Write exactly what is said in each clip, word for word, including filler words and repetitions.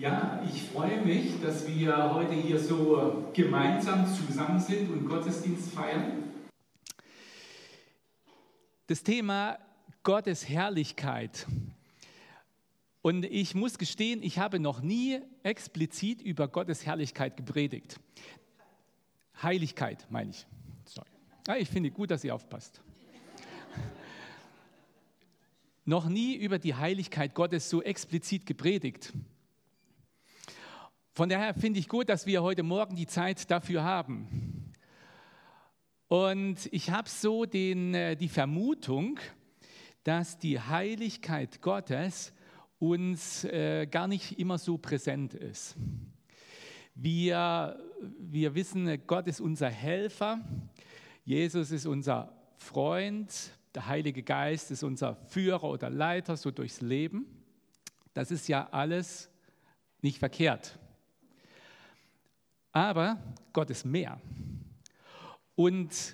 Ja, ich freue mich, dass wir heute hier so gemeinsam zusammen sind und Gottesdienst feiern. Das Thema Gottes Herrlichkeit. Und ich muss gestehen, ich habe noch nie explizit über Gottes Herrlichkeit gepredigt. Heiligkeit, meine ich. Sorry. Ja, ich finde gut, dass ihr aufpasst. Noch nie über die Heiligkeit Gottes so explizit gepredigt. Von daher finde ich gut, dass wir heute Morgen die Zeit dafür haben. Und ich habe so den, die Vermutung, dass die Heiligkeit Gottes uns äh, gar nicht immer so präsent ist. Wir, wir wissen, Gott ist unser Helfer, Jesus ist unser Freund, der Heilige Geist ist unser Führer oder Leiter so durchs Leben. Das ist ja alles nicht verkehrt. Aber Gott ist mehr. Und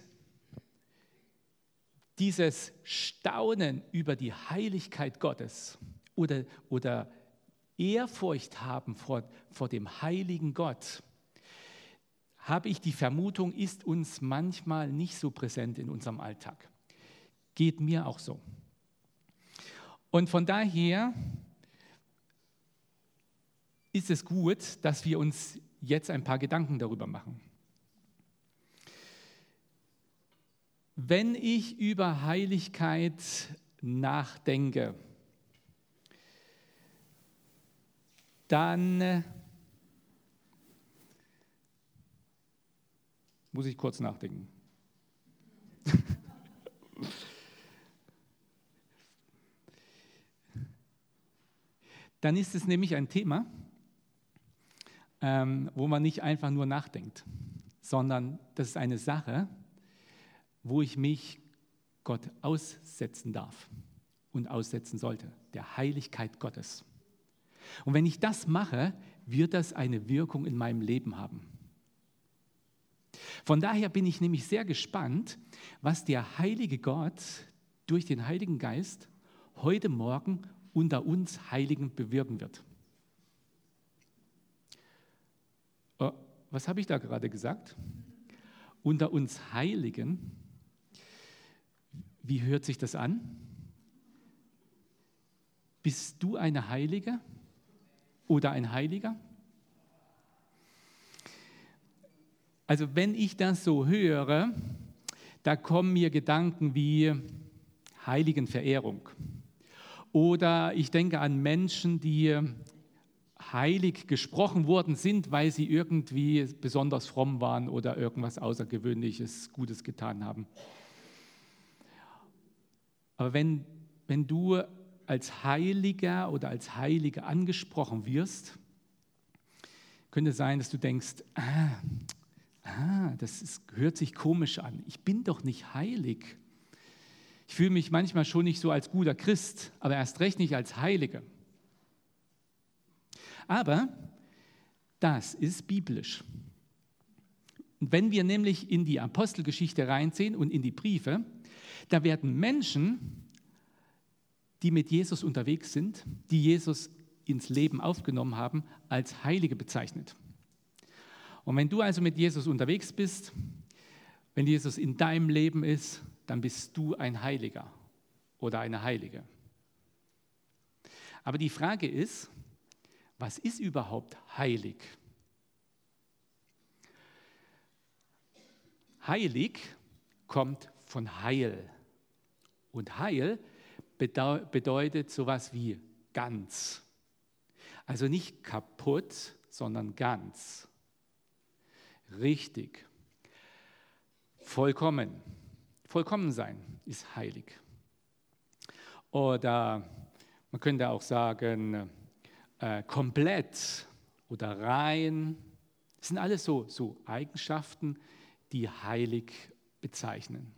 dieses Staunen über die Heiligkeit Gottes oder, oder Ehrfurcht haben vor, vor dem heiligen Gott, habe ich die Vermutung, ist uns manchmal nicht so präsent in unserem Alltag. Geht mir auch so. Und von daher ist es gut, dass wir uns jetzt ein paar Gedanken darüber machen. Wenn ich über Heiligkeit nachdenke, dann muss ich kurz nachdenken. Dann ist es nämlich ein Thema, ähm, wo man nicht einfach nur nachdenkt, sondern das ist eine Sache, wo ich mich Gott aussetzen darf und aussetzen sollte, der Heiligkeit Gottes. Und wenn ich das mache, wird das eine Wirkung in meinem Leben haben. Von daher bin ich nämlich sehr gespannt, was der heilige Gott durch den Heiligen Geist heute Morgen unter uns Heiligen bewirken wird. Oh, was habe ich da gerade gesagt? Unter uns Heiligen. Wie hört sich das an? Bist du eine Heilige oder ein Heiliger? Also wenn ich das so höre, da kommen mir Gedanken wie Heiligenverehrung. Oder ich denke an Menschen, die heilig gesprochen worden sind, weil sie irgendwie besonders fromm waren oder irgendwas Außergewöhnliches, Gutes getan haben. Aber wenn, wenn du als Heiliger oder als Heilige angesprochen wirst, könnte es sein, dass du denkst, ah, ah das ist, hört sich komisch an. Ich bin doch nicht heilig. Ich fühle mich manchmal schon nicht so als guter Christ, aber erst recht nicht als Heiliger. Aber das ist biblisch. Und wenn wir nämlich in die Apostelgeschichte reinsehen und in die Briefe, da werden Menschen, die mit Jesus unterwegs sind, die Jesus ins Leben aufgenommen haben, als Heilige bezeichnet. Und wenn du also mit Jesus unterwegs bist, wenn Jesus in deinem Leben ist, dann bist du ein Heiliger oder eine Heilige. Aber die Frage ist, was ist überhaupt heilig? Heilig kommt von Heil. Und Heil bedeutet sowas wie ganz. Also nicht kaputt, sondern ganz. Richtig. Vollkommen. Vollkommen sein ist heilig. Oder man könnte auch sagen, äh, komplett oder rein. Das sind alles so, so Eigenschaften, die heilig bezeichnen.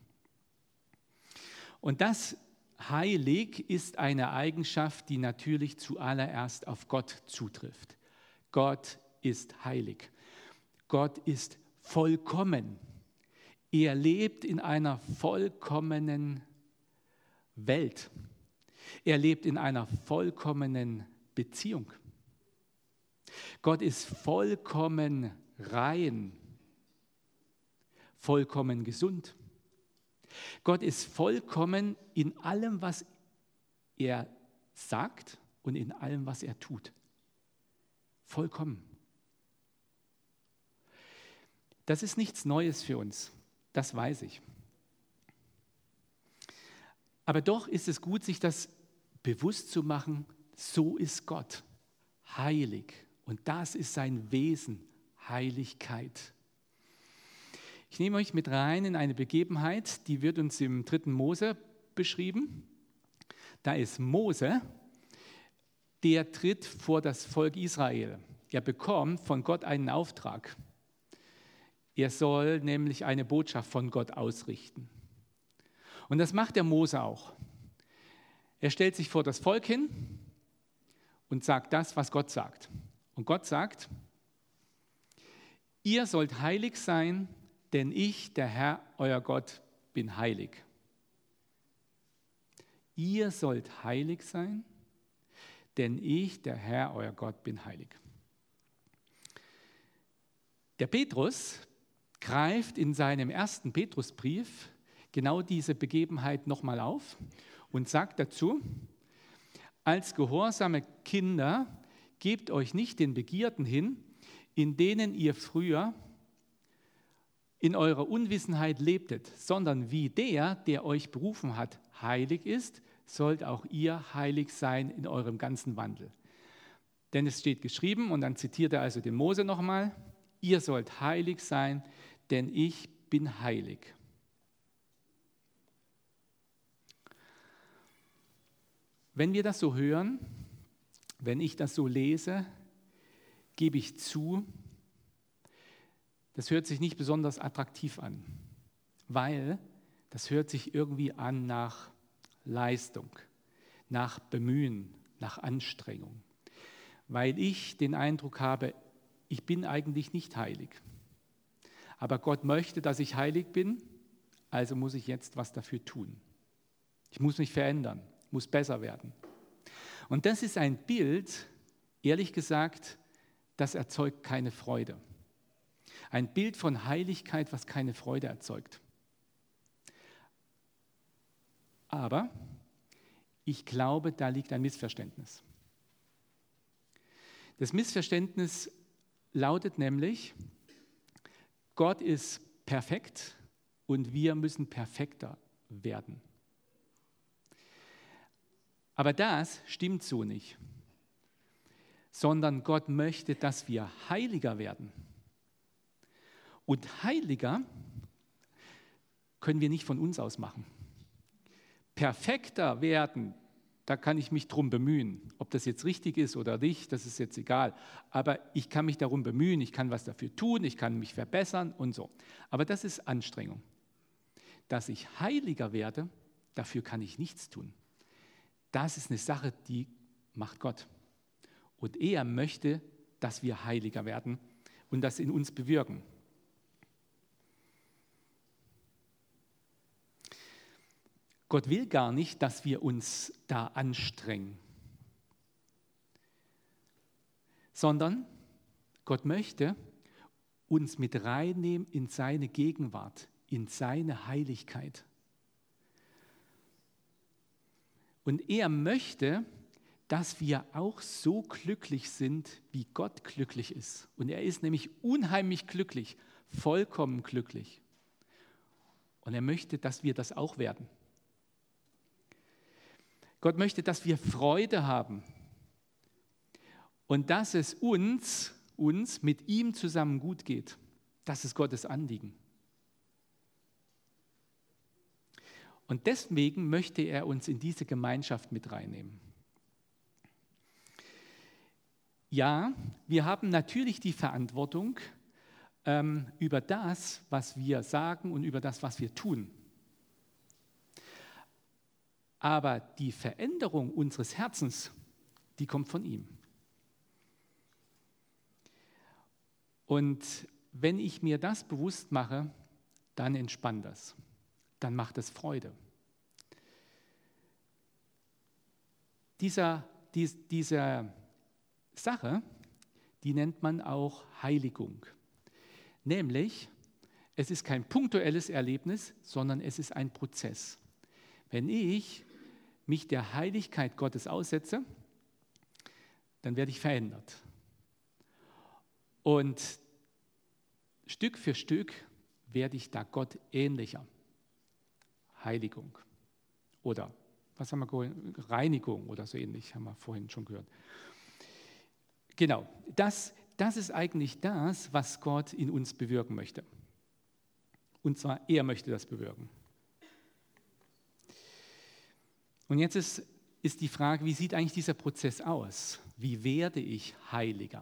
Und das heilig ist eine Eigenschaft, die natürlich zuallererst auf Gott zutrifft. Gott ist heilig. Gott ist vollkommen. Er lebt in einer vollkommenen Welt. Er lebt in einer vollkommenen Beziehung. Gott ist vollkommen rein, vollkommen gesund. Gott ist vollkommen in allem, was er sagt und in allem, was er tut. Vollkommen. Das ist nichts Neues für uns, das weiß ich. Aber doch ist es gut, sich das bewusst zu machen, so ist Gott, heilig. Und das ist sein Wesen, Heiligkeit. Ich nehme euch mit rein in eine Begebenheit, die wird uns im dritten Mose beschrieben. Da ist Mose, der tritt vor das Volk Israel. Er bekommt von Gott einen Auftrag. Er soll nämlich eine Botschaft von Gott ausrichten. Und das macht der Mose auch. Er stellt sich vor das Volk hin und sagt das, was Gott sagt. Und Gott sagt, ihr sollt heilig sein, denn ich, der Herr, euer Gott, bin heilig. Ihr sollt heilig sein, denn ich, der Herr, euer Gott, bin heilig. Der Petrus greift in seinem ersten Petrusbrief genau diese Begebenheit nochmal auf und sagt dazu, als gehorsame Kinder gebt euch nicht den Begierden hin, in denen ihr früher in eurer Unwissenheit lebtet, sondern wie der, der euch berufen hat, heilig ist, sollt auch ihr heilig sein in eurem ganzen Wandel. Denn es steht geschrieben, und dann zitiert er also den Mose nochmal, ihr sollt heilig sein, denn ich bin heilig. Wenn wir das so hören, wenn ich das so lese, gebe ich zu, das hört sich nicht besonders attraktiv an, weil das hört sich irgendwie an nach Leistung, nach Bemühen, nach Anstrengung, weil ich den Eindruck habe, ich bin eigentlich nicht heilig. Aber Gott möchte, dass ich heilig bin, also muss ich jetzt was dafür tun. Ich muss mich verändern, muss besser werden. Und das ist ein Bild, ehrlich gesagt, das erzeugt keine Freude. Ein Bild von Heiligkeit, was keine Freude erzeugt. Aber ich glaube, da liegt ein Missverständnis. Das Missverständnis lautet nämlich, Gott ist perfekt und wir müssen perfekter werden. Aber das stimmt so nicht, sondern Gott möchte, dass wir heiliger werden. Und heiliger können wir nicht von uns aus machen. Perfekter werden, da kann ich mich drum bemühen. Ob das jetzt richtig ist oder nicht, das ist jetzt egal. Aber ich kann mich darum bemühen, ich kann was dafür tun, ich kann mich verbessern und so. Aber das ist Anstrengung. Dass ich heiliger werde, dafür kann ich nichts tun. Das ist eine Sache, die macht Gott. Und er möchte, dass wir heiliger werden und das in uns bewirken. Gott will gar nicht, dass wir uns da anstrengen, sondern Gott möchte uns mit reinnehmen in seine Gegenwart, in seine Heiligkeit. Und er möchte, dass wir auch so glücklich sind, wie Gott glücklich ist. Und er ist nämlich unheimlich glücklich, vollkommen glücklich. Und er möchte, dass wir das auch werden. Gott möchte, dass wir Freude haben und dass es uns, uns mit ihm zusammen gut geht. Das ist Gottes Anliegen. Und deswegen möchte er uns in diese Gemeinschaft mit reinnehmen. Ja, wir haben natürlich die Verantwortung ähm, über das, was wir sagen und über das, was wir tun. Aber die Veränderung unseres Herzens, die kommt von ihm. Und wenn ich mir das bewusst mache, dann entspannt das. Dann macht es Freude. Dieser, dies, diese Sache, die nennt man auch Heiligung. Nämlich, es ist kein punktuelles Erlebnis, sondern es ist ein Prozess. Wenn ich mich der Heiligkeit Gottes aussetze, dann werde ich verändert. Und Stück für Stück werde ich da Gott ähnlicher. Heiligung oder was haben wir gehört? Reinigung oder so ähnlich, haben wir vorhin schon gehört. Genau, das, das ist eigentlich das, was Gott in uns bewirken möchte. Und zwar, er möchte das bewirken. Und jetzt ist, ist die Frage, wie sieht eigentlich dieser Prozess aus? Wie werde ich heiliger?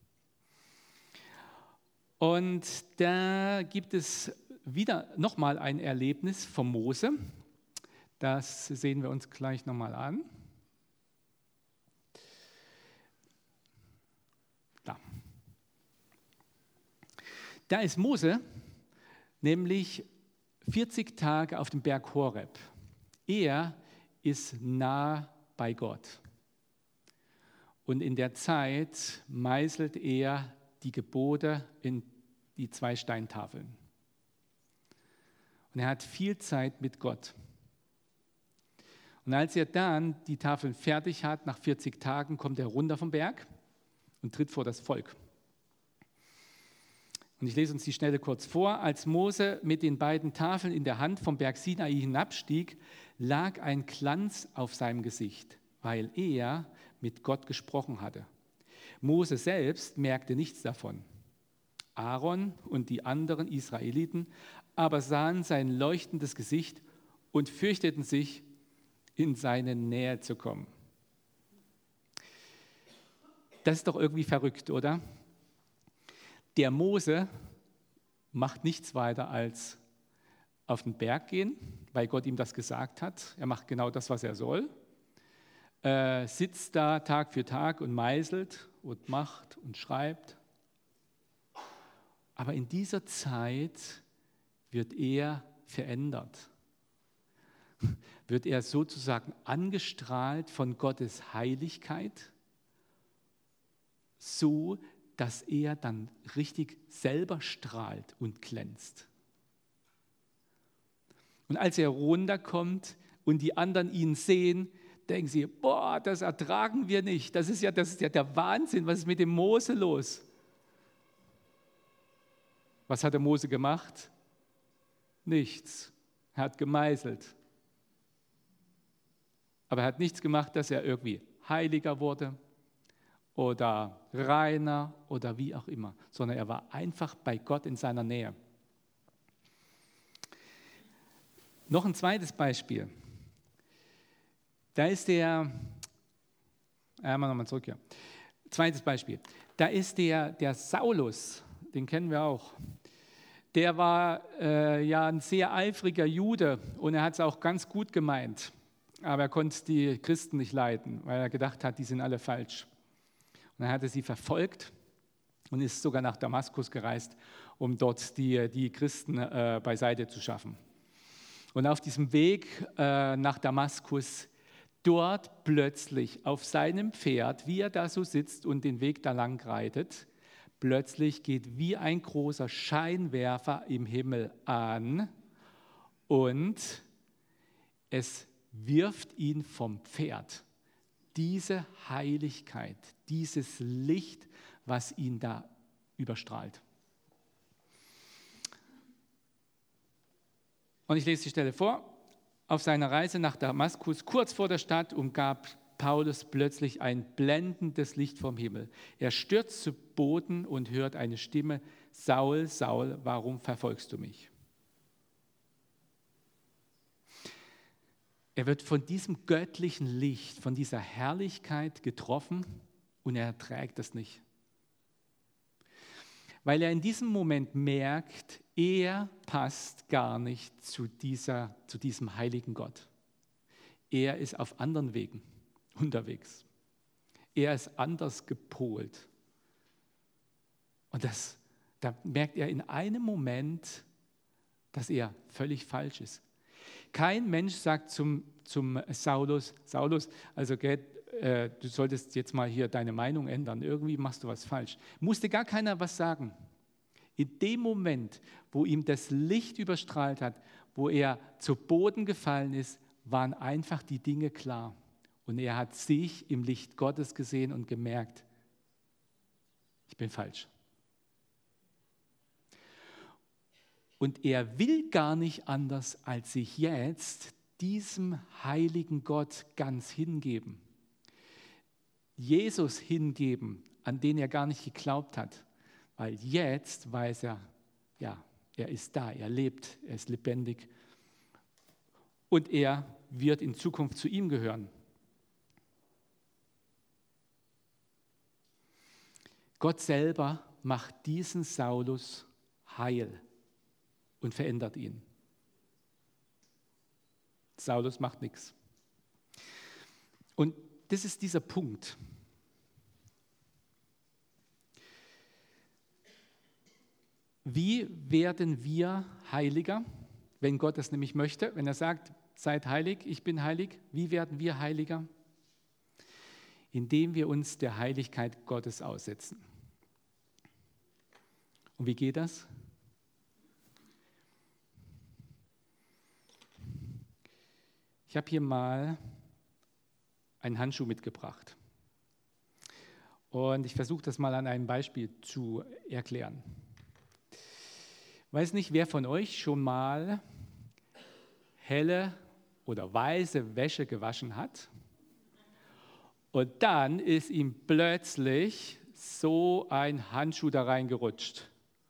Und da gibt es wieder nochmal ein Erlebnis von Mose. Das sehen wir uns gleich nochmal an. Da. Da ist Mose nämlich vierzig Tage auf dem Berg Horeb. Er ist nah bei Gott. Und in der Zeit meißelt er die Gebote in die zwei Steintafeln. Und er hat viel Zeit mit Gott. Und als er dann die Tafeln fertig hat, nach vierzig Tagen, kommt er runter vom Berg und tritt vor das Volk. Und ich lese uns die Stelle kurz vor. Als Mose mit den beiden Tafeln in der Hand vom Berg Sinai hinabstieg, lag ein Glanz auf seinem Gesicht, weil er mit Gott gesprochen hatte. Mose selbst merkte nichts davon. Aaron und die anderen Israeliten aber sahen sein leuchtendes Gesicht und fürchteten sich, in seine Nähe zu kommen. Das ist doch irgendwie verrückt, oder? Der Mose macht nichts weiter als auf den Berg gehen, weil Gott ihm das gesagt hat. Er macht genau das, was er soll. Äh, sitzt da Tag für Tag und meißelt und macht und schreibt. Aber in dieser Zeit wird er verändert. Wird er sozusagen angestrahlt von Gottes Heiligkeit, so dass er dann richtig selber strahlt und glänzt. Und als er runterkommt und die anderen ihn sehen, denken sie, boah, das ertragen wir nicht. Das ist ja, das ist ja der Wahnsinn. Was ist mit dem Mose los? Was hat der Mose gemacht? Nichts. Er hat gemeißelt. Aber er hat nichts gemacht, dass er irgendwie heiliger wurde oder reiner oder wie auch immer, sondern er war einfach bei Gott in seiner Nähe. Noch ein zweites Beispiel. Da ist der, äh, mal nochmal zurück hier. Zweites Beispiel. Da ist der, der Saulus, den kennen wir auch. Der war äh, ja ein sehr eifriger Jude und er hat es auch ganz gut gemeint. Aber er konnte die Christen nicht leiden, weil er gedacht hat, die sind alle falsch. Und er hatte sie verfolgt und ist sogar nach Damaskus gereist, um dort die, die Christen äh, beiseite zu schaffen. Und auf diesem Weg äh, nach Damaskus, dort plötzlich auf seinem Pferd, wie er da so sitzt und den Weg da lang reitet, plötzlich geht wie ein großer Scheinwerfer im Himmel an und es wirft ihn vom Pferd. Diese Heiligkeit, dieses Licht, was ihn da überstrahlt. Und ich lese die Stelle vor. Auf seiner Reise nach Damaskus, kurz vor der Stadt, umgab Paulus plötzlich ein blendendes Licht vom Himmel. Er stürzt zu Boden und hört eine Stimme: Saul, Saul, warum verfolgst du mich? Er wird von diesem göttlichen Licht, von dieser Herrlichkeit getroffen und er erträgt das nicht. Weil er in diesem Moment merkt, er passt gar nicht zu, dieser, zu diesem heiligen Gott. Er ist auf anderen Wegen unterwegs. Er ist anders gepolt. Und das, da merkt er in einem Moment, dass er völlig falsch ist. Kein Mensch sagt zum, zum Saulus, Saulus, also gell, äh, du solltest jetzt mal hier deine Meinung ändern, irgendwie machst du was falsch. Musste gar keiner was sagen. In dem Moment, wo ihm das Licht überstrahlt hat, wo er zu Boden gefallen ist, waren einfach die Dinge klar. Und er hat sich im Licht Gottes gesehen und gemerkt, ich bin falsch. Und er will gar nicht anders, als sich jetzt diesem heiligen Gott ganz hingeben. Jesus hingeben, an den er gar nicht geglaubt hat. Weil jetzt weiß er, ja, er ist da, er lebt, er ist lebendig. Und er wird in Zukunft zu ihm gehören. Gott selber macht diesen Saulus heil und verändert ihn. Saulus macht nichts. Und das ist dieser Punkt. Wie werden wir heiliger, wenn Gott das nämlich möchte? Wenn er sagt, seid heilig, ich bin heilig. Wie werden wir heiliger? Indem wir uns der Heiligkeit Gottes aussetzen. Und wie geht das? Ich habe hier mal einen Handschuh mitgebracht. Und ich versuche das mal an einem Beispiel zu erklären. Weiß nicht, wer von euch schon mal helle oder weiße Wäsche gewaschen hat und dann ist ihm plötzlich so ein Handschuh da reingerutscht.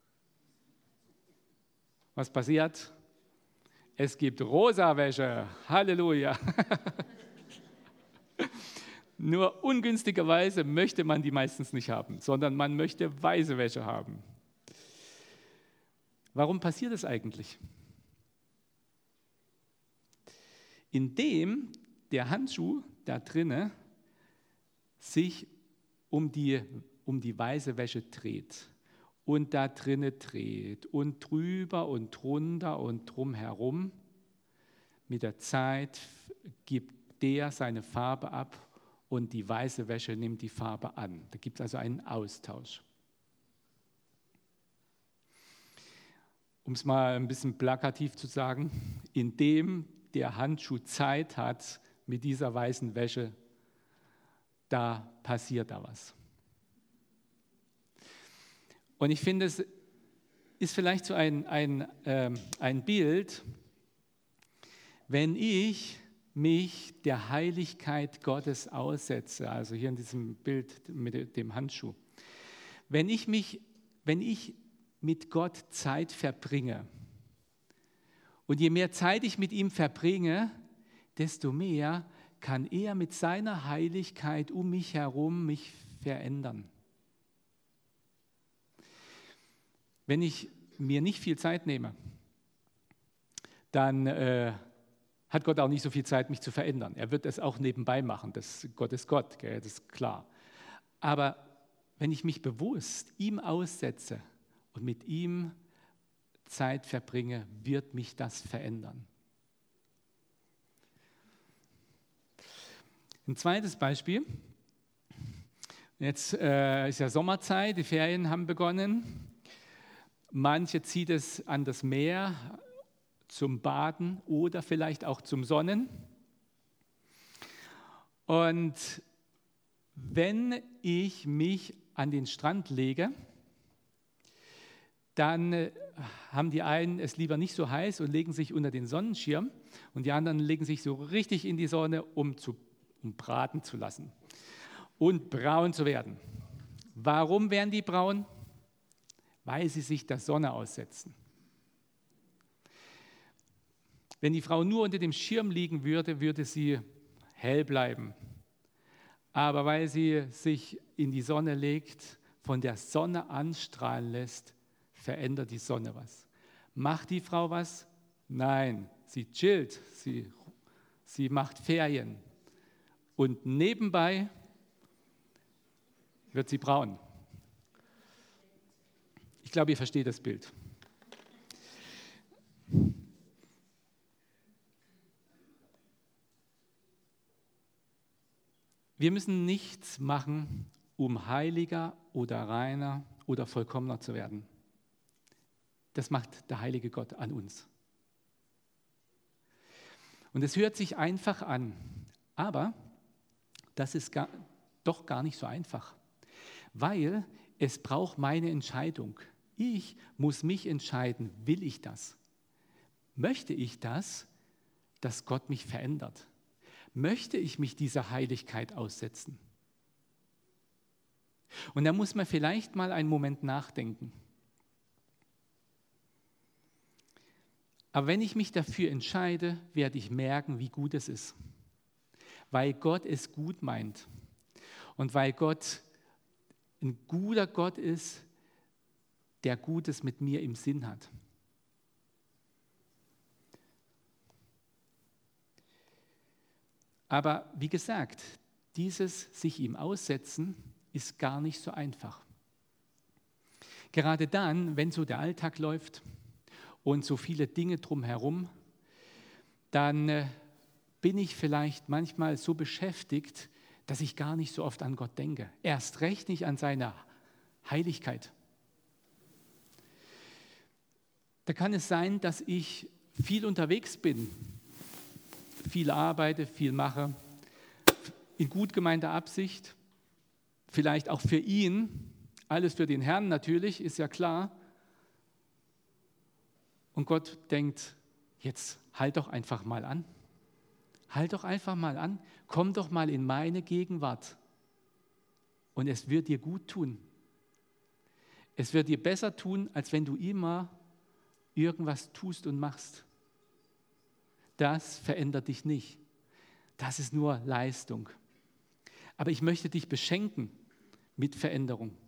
Was passiert? Es gibt rosa Wäsche. Halleluja. Nur ungünstigerweise möchte man die meistens nicht haben, sondern man möchte weiße Wäsche haben. Warum passiert das eigentlich? Indem der Handschuh da drinne sich um die, um die weiße Wäsche dreht und da drinne dreht und drüber und drunter und drumherum. Mit der Zeit gibt der seine Farbe ab und die weiße Wäsche nimmt die Farbe an. Da gibt es also einen Austausch. Um es mal ein bisschen plakativ zu sagen, indem der Handschuh Zeit hat mit dieser weißen Wäsche, da passiert da was. Und ich finde, es ist vielleicht so ein, ein, äh, ein Bild, wenn ich mich der Heiligkeit Gottes aussetze, also hier in diesem Bild mit dem Handschuh, wenn ich mich, wenn ich mit Gott Zeit verbringe. Und je mehr Zeit ich mit ihm verbringe, desto mehr kann er mit seiner Heiligkeit um mich herum mich verändern. Wenn ich mir nicht viel Zeit nehme, dann äh, hat Gott auch nicht so viel Zeit, mich zu verändern. Er wird es auch nebenbei machen. Das, Gott ist Gott, gell, das ist klar. Aber wenn ich mich bewusst ihm aussetze, und mit ihm Zeit verbringe, wird mich das verändern. Ein zweites Beispiel. Jetzt äh, ist ja Sommerzeit, die Ferien haben begonnen. Manche zieht es an das Meer zum Baden oder vielleicht auch zum Sonnen. Und wenn ich mich an den Strand lege, dann haben die einen es lieber nicht so heiß und legen sich unter den Sonnenschirm und die anderen legen sich so richtig in die Sonne, um zu um braten zu lassen und braun zu werden. Warum werden die braun? Weil sie sich der Sonne aussetzen. Wenn die Frau nur unter dem Schirm liegen würde, würde sie hell bleiben. Aber weil sie sich in die Sonne legt, von der Sonne anstrahlen lässt, verändert die Sonne was. Macht die Frau was? Nein, sie chillt, sie, sie macht Ferien. Und nebenbei wird sie braun. Ich glaube, ihr versteht das Bild. Wir müssen nichts machen, um heiliger oder reiner oder vollkommener zu werden. Das macht der heilige Gott an uns. Und es hört sich einfach an, aber das ist gar, doch gar nicht so einfach, weil es braucht meine Entscheidung. Ich muss mich entscheiden, will ich das? Möchte ich das, dass Gott mich verändert? Möchte ich mich dieser Heiligkeit aussetzen? Und da muss man vielleicht mal einen Moment nachdenken. Aber wenn ich mich dafür entscheide, werde ich merken, wie gut es ist. Weil Gott es gut meint. Und weil Gott ein guter Gott ist, der Gutes mit mir im Sinn hat. Aber wie gesagt, dieses sich ihm aussetzen ist gar nicht so einfach. Gerade dann, wenn so der Alltag läuft und so viele Dinge drumherum, dann äh, bin ich vielleicht manchmal so beschäftigt, dass ich gar nicht so oft an Gott denke. Erst recht nicht an seine Heiligkeit. Da kann es sein, dass ich viel unterwegs bin, viel arbeite, viel mache, in gut gemeinter Absicht, vielleicht auch für ihn, alles für den Herrn natürlich, ist ja klar. Und Gott denkt, jetzt halt doch einfach mal an. Halt doch einfach mal an, komm doch mal in meine Gegenwart und es wird dir gut tun. Es wird dir besser tun, als wenn du immer irgendwas tust und machst. Das verändert dich nicht. Das ist nur Leistung. Aber ich möchte dich beschenken mit Veränderung.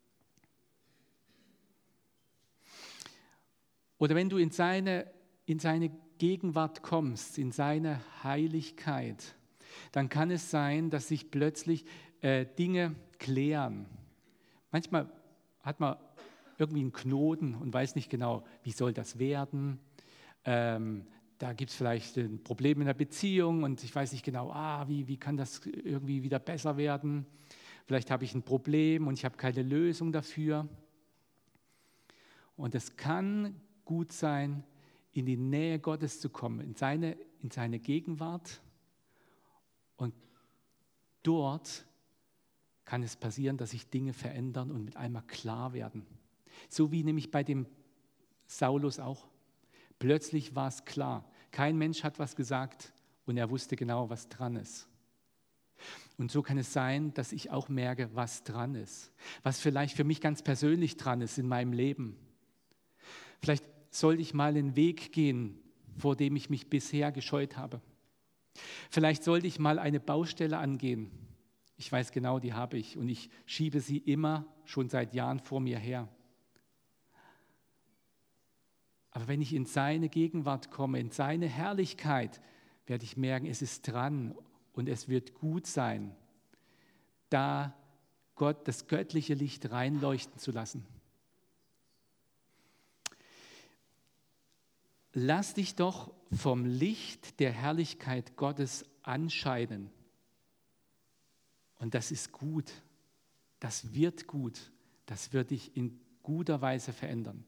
Oder wenn du in seine, in seine Gegenwart kommst, in seine Heiligkeit, dann kann es sein, dass sich plötzlich äh, Dinge klären. Manchmal hat man irgendwie einen Knoten und weiß nicht genau, wie soll das werden. Ähm, da gibt es vielleicht ein Problem in der Beziehung und ich weiß nicht genau, ah, wie, wie kann das irgendwie wieder besser werden. Vielleicht habe ich ein Problem und ich habe keine Lösung dafür. Und es kann gut sein, in die Nähe Gottes zu kommen, in seine, in seine Gegenwart. Und dort kann es passieren, dass sich Dinge verändern und mit einmal klar werden. So wie nämlich bei dem Saulus auch. Plötzlich war es klar. Kein Mensch hat was gesagt und er wusste genau, was dran ist. Und so kann es sein, dass ich auch merke, was dran ist. Was vielleicht für mich ganz persönlich dran ist in meinem Leben. Vielleicht sollte ich mal einen Weg gehen, vor dem ich mich bisher gescheut habe. Vielleicht sollte ich mal eine Baustelle angehen. Ich weiß genau, die habe ich und ich schiebe sie immer schon seit Jahren vor mir her. Aber wenn ich in seine Gegenwart komme, in seine Herrlichkeit, werde ich merken, es ist dran und es wird gut sein, da Gott das göttliche Licht reinleuchten zu lassen. Lass dich doch vom Licht der Herrlichkeit Gottes anscheinen. Und das ist gut. Das wird gut. Das wird dich in guter Weise verändern.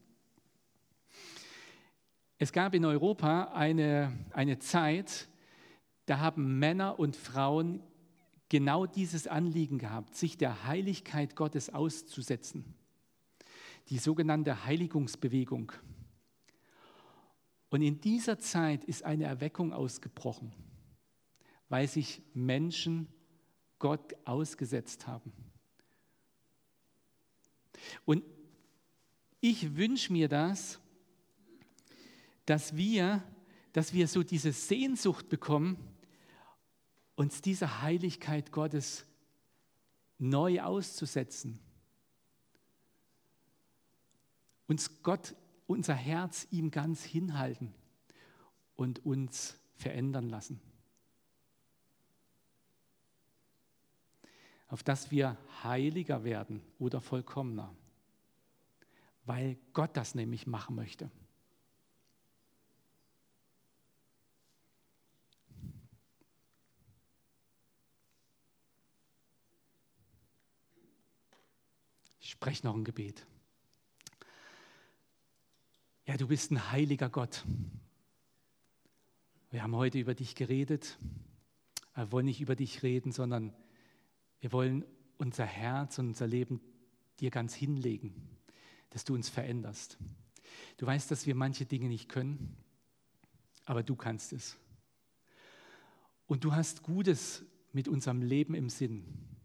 Es gab in Europa eine, eine Zeit, da haben Männer und Frauen genau dieses Anliegen gehabt, sich der Heiligkeit Gottes auszusetzen. Die sogenannte Heiligungsbewegung. Und in dieser Zeit ist eine Erweckung ausgebrochen, weil sich Menschen Gott ausgesetzt haben. Und ich wünsche mir das, dass wir, dass wir so diese Sehnsucht bekommen, uns dieser Heiligkeit Gottes neu auszusetzen. Uns Gott, unser Herz ihm ganz hinhalten und uns verändern lassen. Auf dass wir heiliger werden oder vollkommener, weil Gott das nämlich machen möchte. Ich spreche noch ein Gebet. Ja, du bist ein heiliger Gott. Wir haben heute über dich geredet. Wir wollen nicht über dich reden, sondern wir wollen unser Herz und unser Leben dir ganz hinlegen, dass du uns veränderst. Du weißt, dass wir manche Dinge nicht können, aber du kannst es. Und du hast Gutes mit unserem Leben im Sinn.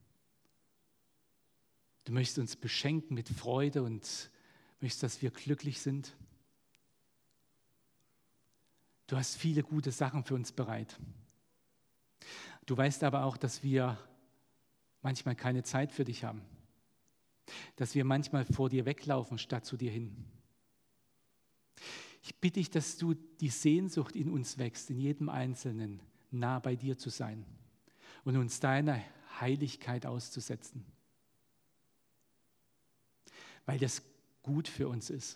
Du möchtest uns beschenken mit Freude und möchtest, dass wir glücklich sind. Du hast viele gute Sachen für uns bereit. Du weißt aber auch, dass wir manchmal keine Zeit für dich haben. Dass wir manchmal vor dir weglaufen, statt zu dir hin. Ich bitte dich, dass du die Sehnsucht in uns wächst, in jedem Einzelnen nah bei dir zu sein und uns deiner Heiligkeit auszusetzen. Weil das gut für uns ist.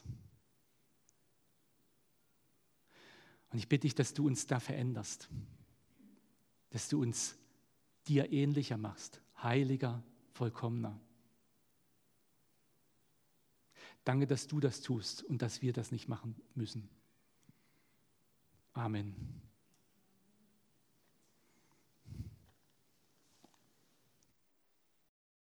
Und ich bitte dich, dass du uns da veränderst, dass du uns dir ähnlicher machst, heiliger, vollkommener. Danke, dass du das tust und dass wir das nicht machen müssen. Amen.